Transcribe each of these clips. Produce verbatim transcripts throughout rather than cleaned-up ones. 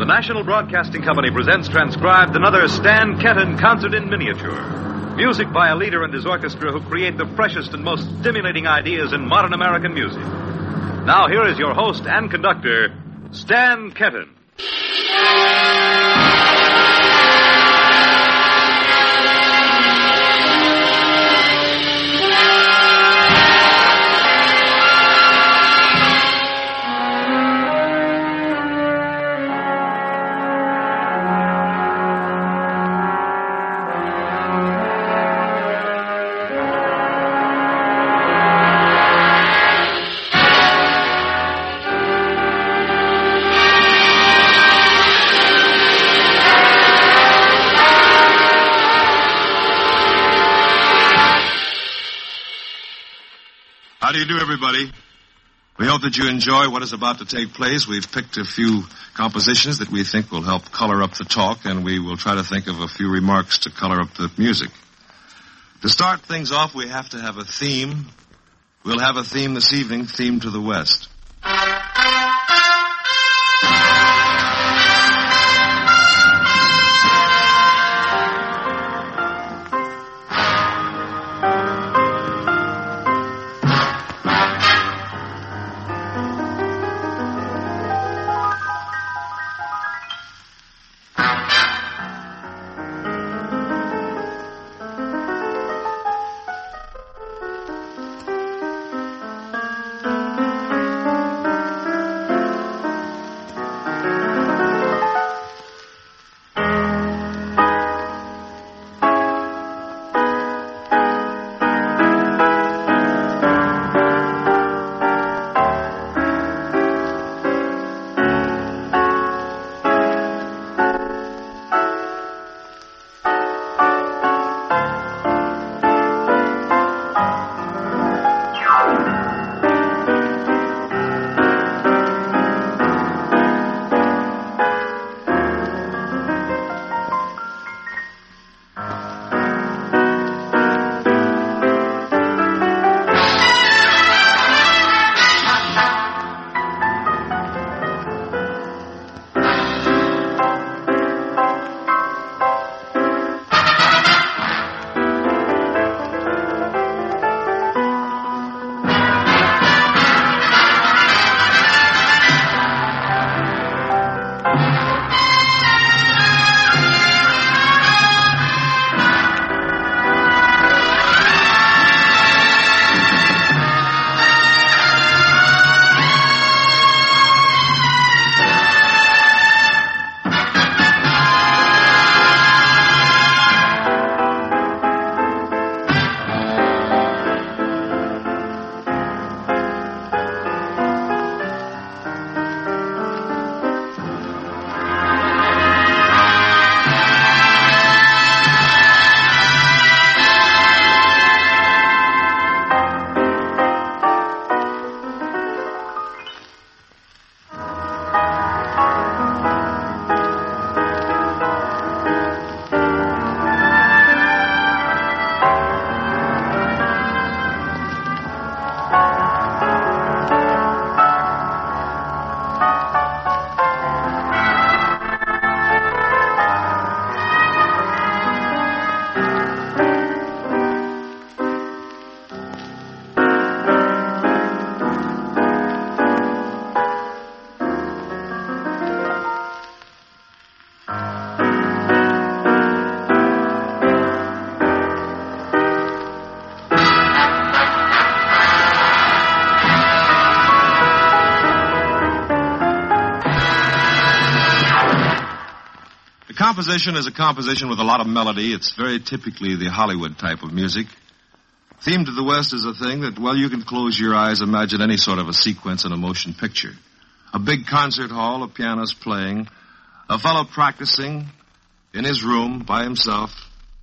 National Broadcasting Company presents transcribed another Stan Kenton concert in miniature. Music by a leader and his orchestra who create the freshest and most stimulating ideas in modern American music. Now here is your host and conductor, Stan Kenton. How do you do, everybody? We hope that you enjoy what is about to take place. We've picked a few compositions that we think will help color up the talk, and we will try to think of a few remarks to color up the music. To start things off, we have to have a theme. We'll have a theme this evening, Theme to the West. Composition is a composition with a lot of melody. It's very typically the Hollywood type of music. Theme to the West is a thing that, well, you can close your eyes, imagine any sort of a sequence in a motion picture. A big concert hall, a pianist playing, a fellow practicing in his room by himself.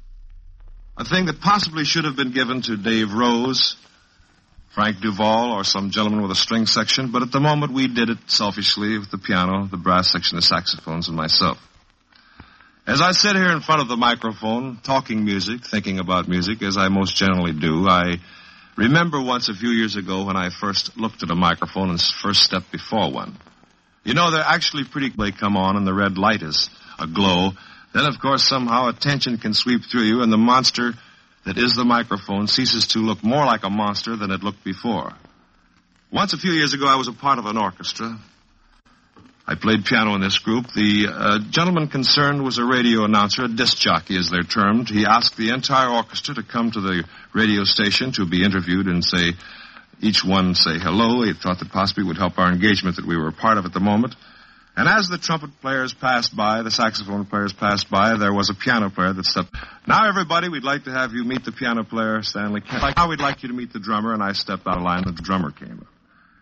A thing that possibly should have been given to Dave Rose, Frank Duval, or some gentleman with a string section, but at the moment we did it selfishly with the piano, the brass section, the saxophones, and myself. As I sit here in front of the microphone, talking music, thinking about music, as I most generally do, I remember once a few years ago when I first looked at a microphone and first stepped before one. You know, they're actually pretty... They come on and the red light is aglow. Then, of course, somehow attention can sweep through you, and the monster that is the microphone ceases to look more like a monster than it looked before. Once, a few years ago, I was a part of an orchestra. I played piano in this group. The uh, gentleman concerned was a radio announcer, a disc jockey, as they're termed. He asked the entire orchestra to come to the radio station to be interviewed and say, each one say hello. He thought that possibly it would help our engagement that we were a part of at the moment. And as the trumpet players passed by, the saxophone players passed by, there was a piano player that stepped. Now, everybody, we'd like to have you meet the piano player, Stanley Kent. Now we'd like you to meet the drummer, and I stepped out of line, and the drummer came up.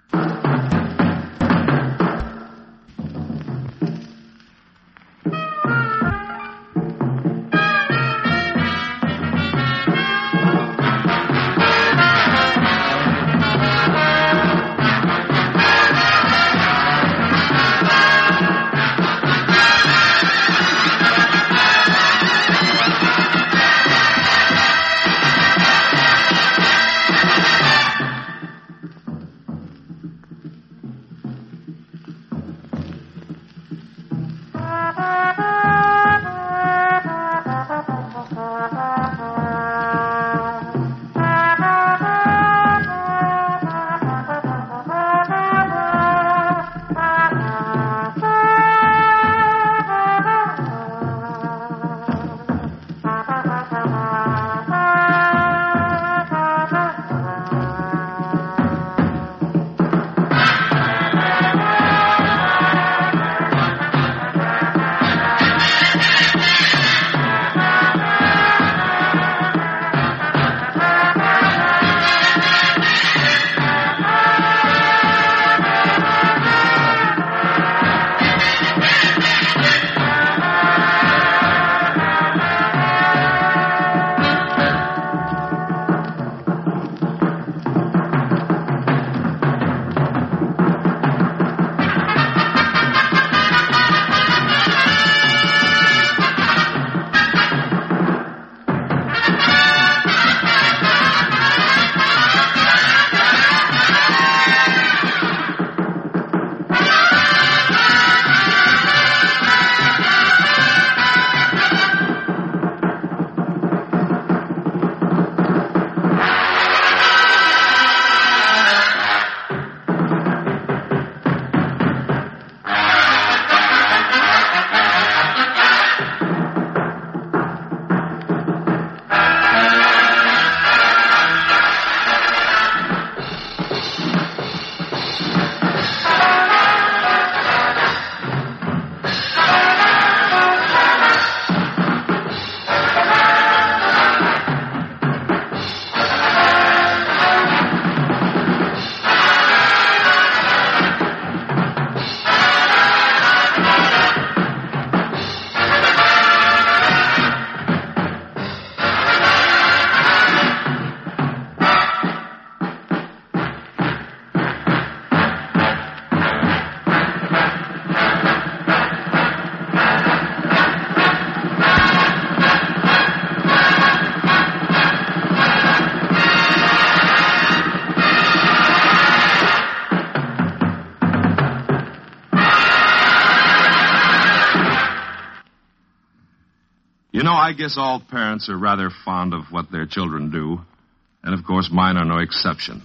You know, I guess all parents are rather fond of what their children do, and of course mine are no exception.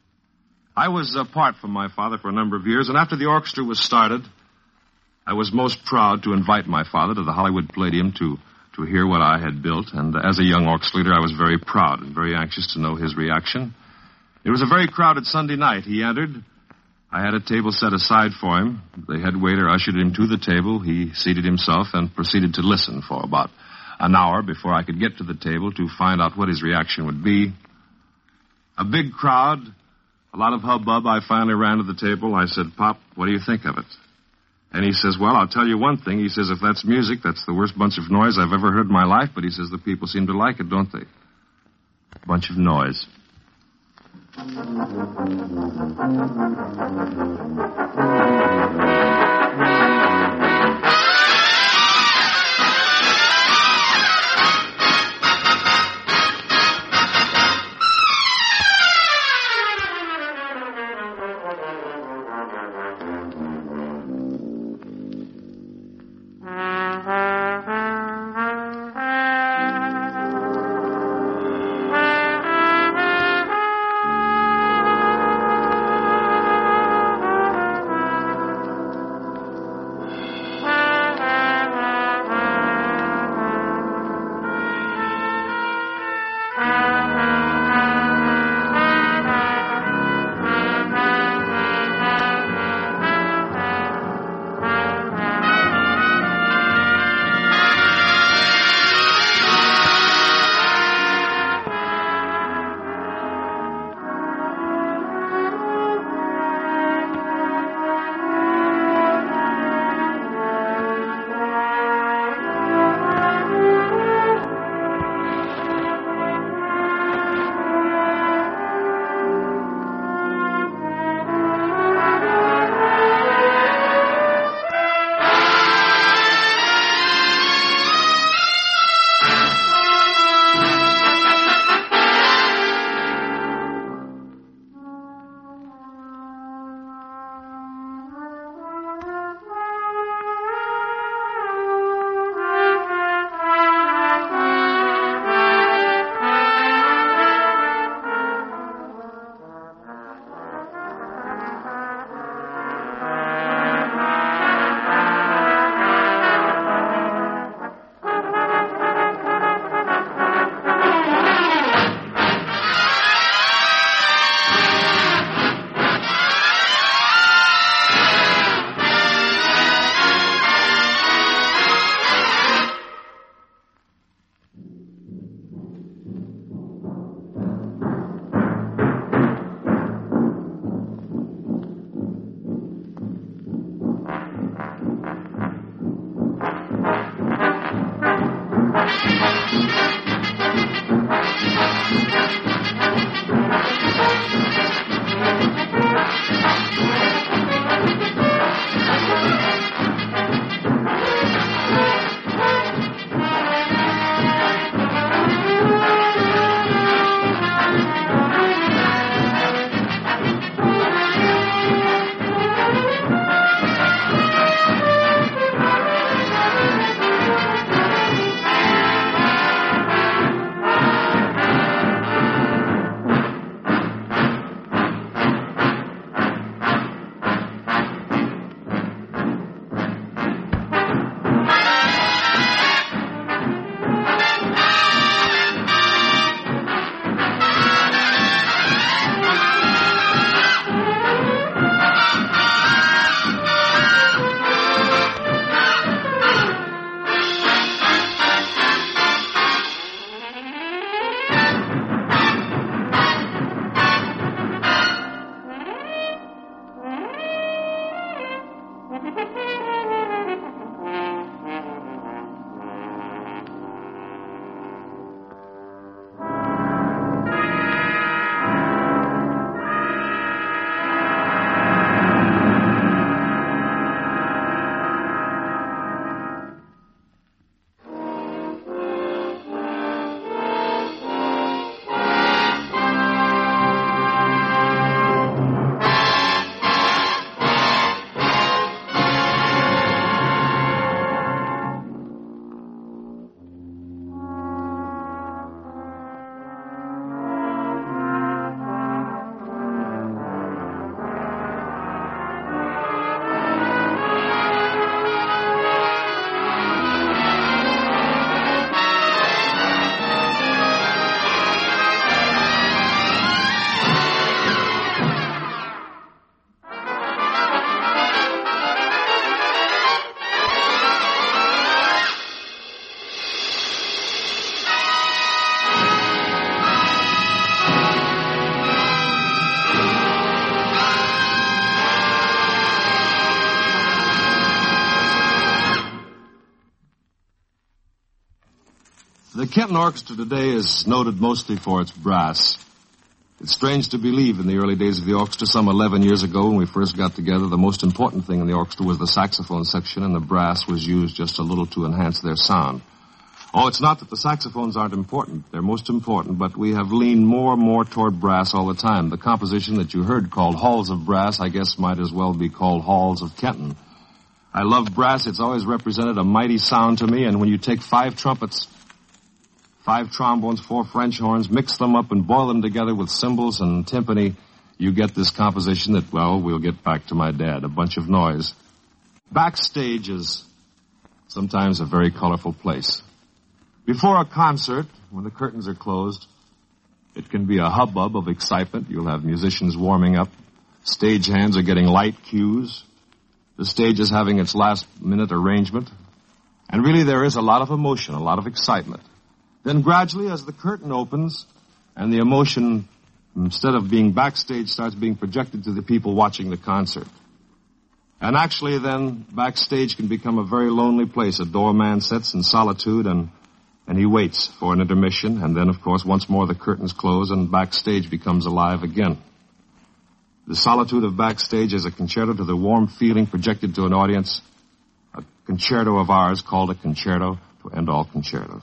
I was apart from my father for a number of years, and after the orchestra was started, I was most proud to invite my father to the Hollywood Palladium to, to hear what I had built, and as a young orchestra leader, I was very proud and very anxious to know his reaction. It was a very crowded Sunday night. He entered. I had a table set aside for him. The head waiter ushered him to the table. He seated himself and proceeded to listen for about an hour before I could get to the table to find out what his reaction would be. A big crowd, a lot of hubbub. I finally ran to the table. I said, "Pop, what do you think of it?" And he says, "Well, I'll tell you one thing." He says, "If that's music, that's the worst bunch of noise I've ever heard in my life." But he says, "The people seem to like it, don't they?" Bunch of noise. The Kenton Orchestra today is noted mostly for its brass. It's strange to believe in the early days of the orchestra, some eleven years ago when we first got together, the most important thing in the orchestra was the saxophone section, and the brass was used just a little to enhance their sound. Oh, it's not that the saxophones aren't important. They're most important, but we have leaned more and more toward brass all the time. The composition that you heard called Halls of Brass, I guess might as well be called Halls of Kenton. I love brass. It's always represented a mighty sound to me, and when you take five trumpets, five trombones, four French horns, mix them up and boil them together with cymbals and timpani, you get this composition that, well, we'll get back to my dad, a bunch of noise. Backstage is sometimes a very colorful place. Before a concert, when the curtains are closed, it can be a hubbub of excitement. You'll have musicians warming up. Stage hands are getting light cues. The stage is having its last-minute arrangement. And really there is a lot of emotion, a lot of excitement. Then gradually, as the curtain opens and the emotion, instead of being backstage, starts being projected to the people watching the concert. And actually then, backstage can become a very lonely place. A doorman sits in solitude and, and he waits for an intermission. And then, of course, once more the curtains close and backstage becomes alive again. The solitude of backstage is a concerto to the warm feeling projected to an audience. A concerto of ours called a concerto to end all concertos.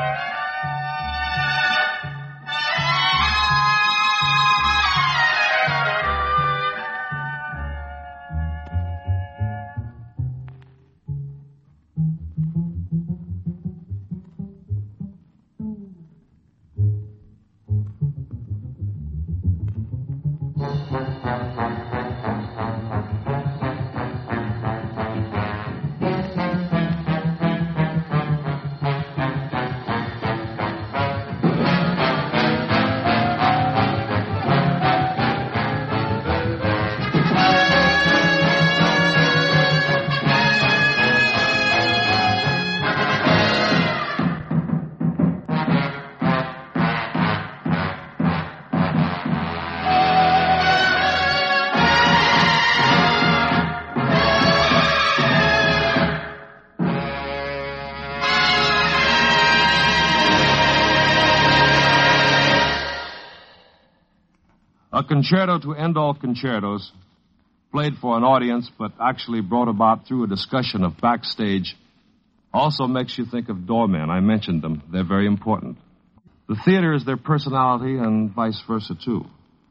A concerto to end all concertos, played for an audience but actually brought about through a discussion of backstage, also makes you think of doormen. I mentioned them. They're very important. The theater is their personality and vice versa, too.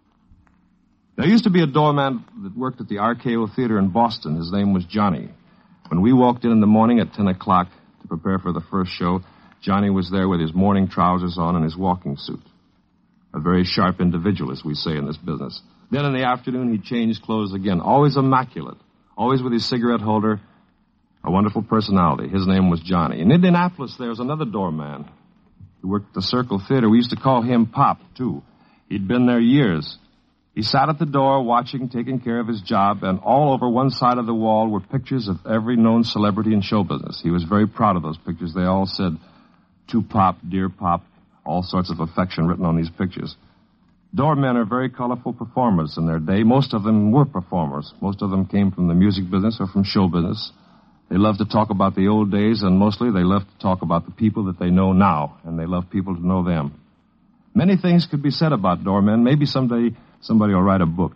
There used to be a doorman that worked at the R K O Theater in Boston. His name was Johnny. When we walked in in the morning at ten o'clock to prepare for the first show, Johnny was there with his morning trousers on and his walking suit. A very sharp individual, as we say in this business. Then in the afternoon, he changed clothes again, always immaculate, always with his cigarette holder, a wonderful personality. His name was Johnny. In Indianapolis, there was another doorman who worked at the Circle Theater. We used to call him Pop, too. He'd been there years. He sat at the door watching, taking care of his job, and all over one side of the wall were pictures of every known celebrity in show business. He was very proud of those pictures. They all said, "To Pop, dear Pop," all sorts of affection written on these pictures. Doormen are very colorful performers in their day. Most of them were performers. Most of them came from the music business or from show business. They love to talk about the old days, and mostly they love to talk about the people that they know now, and they love people to know them. Many things could be said about doormen. Maybe someday somebody will write a book.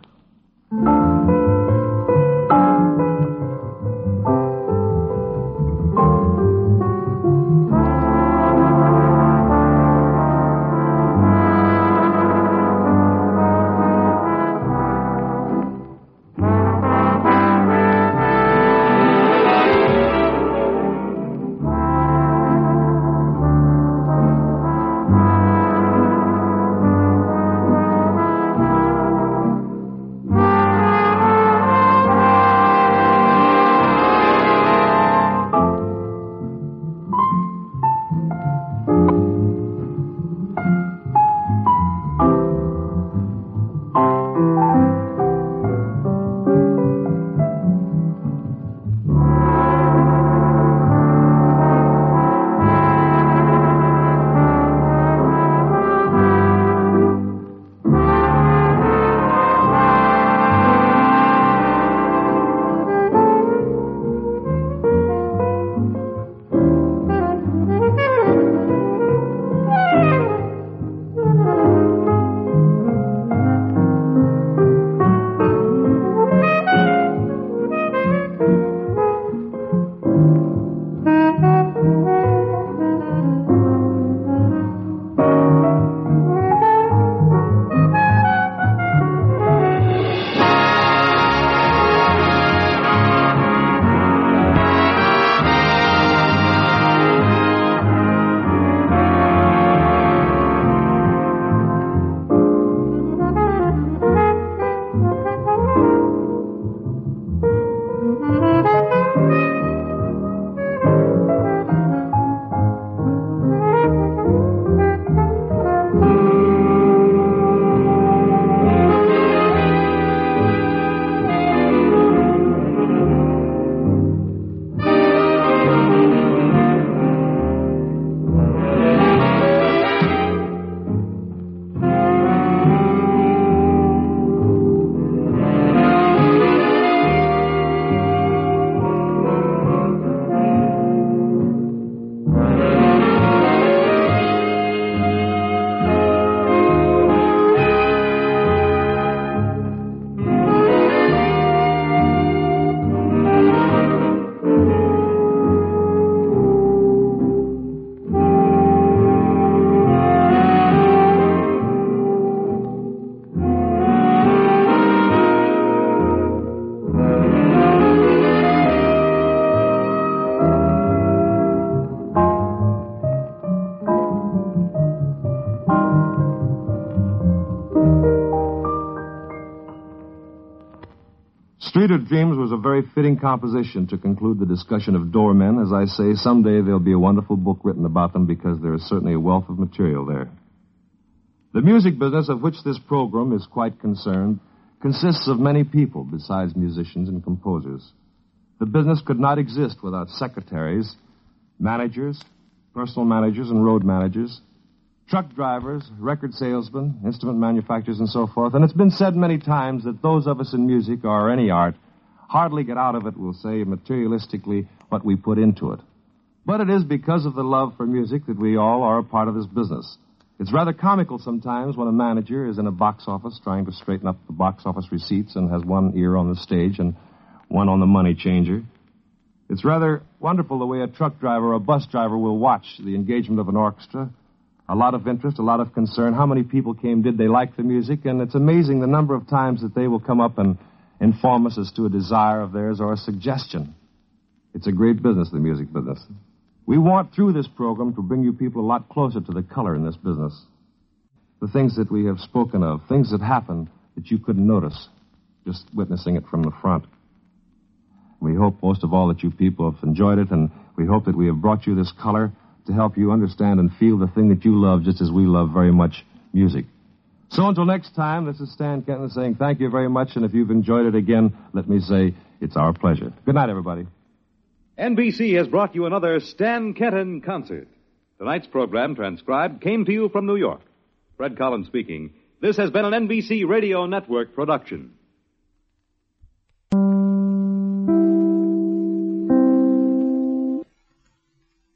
Street of Dreams was a very fitting composition to conclude the discussion of doormen. As I say, someday there'll be a wonderful book written about them because there is certainly a wealth of material there. The music business of which this program is quite concerned consists of many people besides musicians and composers. The business could not exist without secretaries, managers, personal managers and road managers, truck drivers, record salesmen, instrument manufacturers, and so forth. And it's been said many times that those of us in music or any art hardly get out of it, we'll say, materialistically, what we put into it. But it is because of the love for music that we all are a part of this business. It's rather comical sometimes when a manager is in a box office trying to straighten up the box office receipts and has one ear on the stage and one on the money changer. It's rather wonderful the way a truck driver or a bus driver will watch the engagement of an orchestra. A lot of interest, a lot of concern. How many people came? Did they like the music? And it's amazing the number of times that they will come up and inform us as to a desire of theirs or a suggestion. It's a great business, the music business. We want, through this program, to bring you people a lot closer to the color in this business. The things that we have spoken of, things that happened that you couldn't notice, just witnessing it from the front. We hope most of all that you people have enjoyed it, and we hope that we have brought you this color to help you understand and feel the thing that you love just as we love very much music. So until next time, this is Stan Kenton saying thank you very much, and if you've enjoyed it again, let me say it's our pleasure. Good night, everybody. N B C has brought you another Stan Kenton concert. Tonight's program, transcribed, came to you from New York. Fred Collins speaking. This has been an N B C Radio Network production.